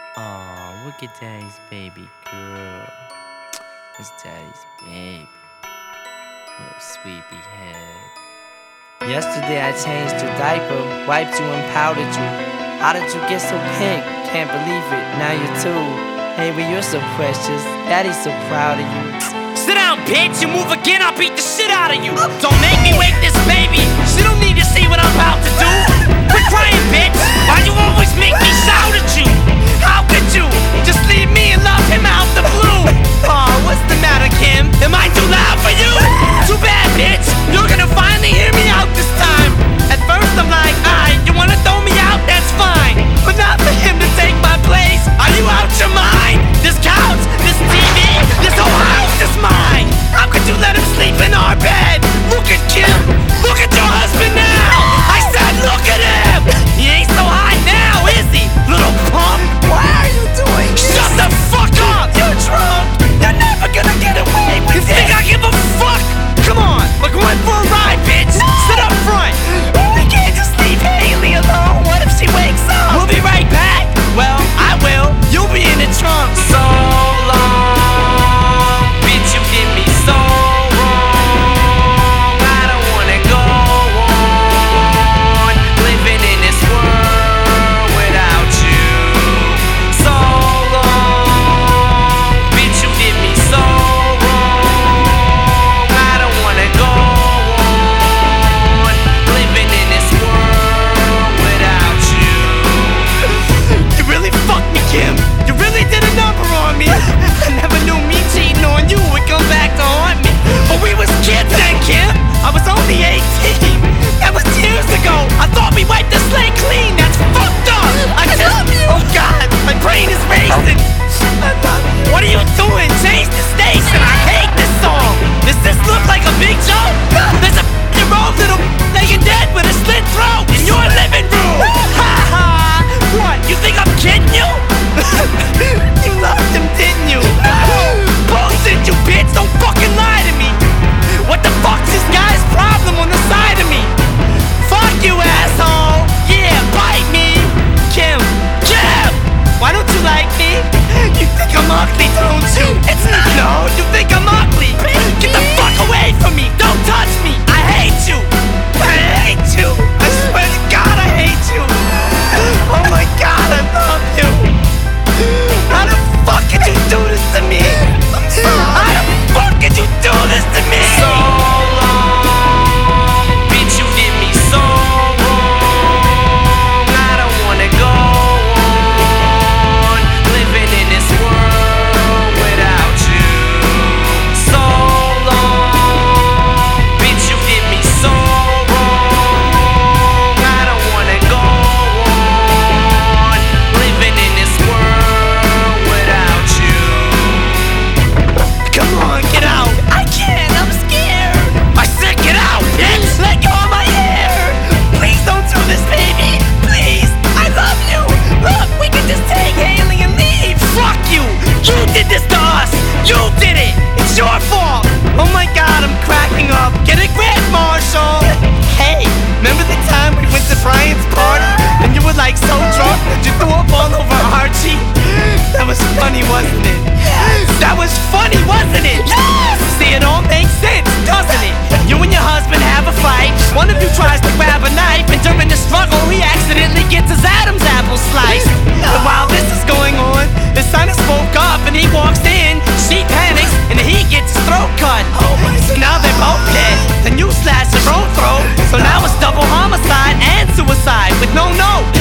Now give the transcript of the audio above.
Aw, look at Daddy's baby girl. It's Daddy's baby. Little sweepy head. Yesterday I changed your diaper, wiped you and powdered you. How did you get so pink? Can't believe it, now you're two. Hey, but you're so precious, Daddy's so proud of you. Sit down, bitch, you move again, I'll beat the shit out of you. Don't make me wake this baby, she don't need to see what I'm about to do. Quit crying, bitch, why you always make me shout at you? How could you just leave me and love him out the blue? Aw, what's the matter, Kim? Am I too loud for you? Too bad, bitch, you're gonna finally hear me out this time. At first I'm like, alright, you wanna throw me out, that's fine. But not for him to take my place. Are you out your mind? This couch, this TV, this whole house is mine. How could you let him sleep in our bed? Look at Kim, look at your husband now. I said look at him. He ain't so hot now, is he, little punk? Why are you doing this? Shut the fuck up. You're drunk! You're never gonna get away with You think it! I give a fuck? Come on, we're going for a ride, bitch. Sit up front. We can't just leave Haley alone! What if she wakes up? We'll be right back. Well, I will. You'll be in the trunk. So long, bitch, you did me so wrong. I don't wanna go on living in this world without you. So long, bitch, you did me so wrong. I don't wanna go on living in this world without you. You really fucked me, Kim. You really did a number on me. I never knew me cheating on you would come back to haunt me. But we was kids then, Kim. I was only 18. That was years ago. I thought we wiped the slate clean. That's fucked up. I love you. Oh God, my brain is racing. I love you! What are you doing? Change the station. I hate this song. Does this look like a big joke? There's a year-old little laying dead with a slit throat in your living room. Ha ha! What? You think I'm kidding you? You loved him, didn't you? Bullshit, you bitch! Don't fucking lie to me. What the fuck's this guy's problem on the side of me? Fuck you, asshole! Yeah, bite me, Kim. Kim! Why don't you like me? You think I'm ugly, don't you? It's not. No, you think I'm ugly. Get the fuck away from me. Don't touch me. I hate you. I hate you. I swear to God, I hate you. Oh my God, I love you. How the fuck could you do this to me? How the fuck could you do this to me? So long, bitch, you did me so wrong. I don't wanna go on living in this world without you. So long, bitch, you did me so wrong. I don't wanna go on living in this world without you. Come on, get out. I can't! I'm scared! I said get out, bitch. Let go of my hair! Please don't do this, baby! Please! I love you! Look, we can just take Haley and leave! Fuck you! You did this to us! You did it! It's your fault! Oh my God, I'm cracking up! Get a grip, Marshall! Hey, remember the time we went to Brian's party? And you were like so drunk that you threw up all over Archie? That was funny, wasn't it? That was funny, wasn't it? See, it all makes sense, doesn't it? You and your husband have a fight. One of you tries to grab a knife, and during the struggle, he accidentally gets his Adam's apple sliced. And while this is going on, his son has woke up and he walks in. She panics and he gets his throat cut. Oh my So now they're both dead. Then you slash your own throat. So now it's double homicide and suicide with no note.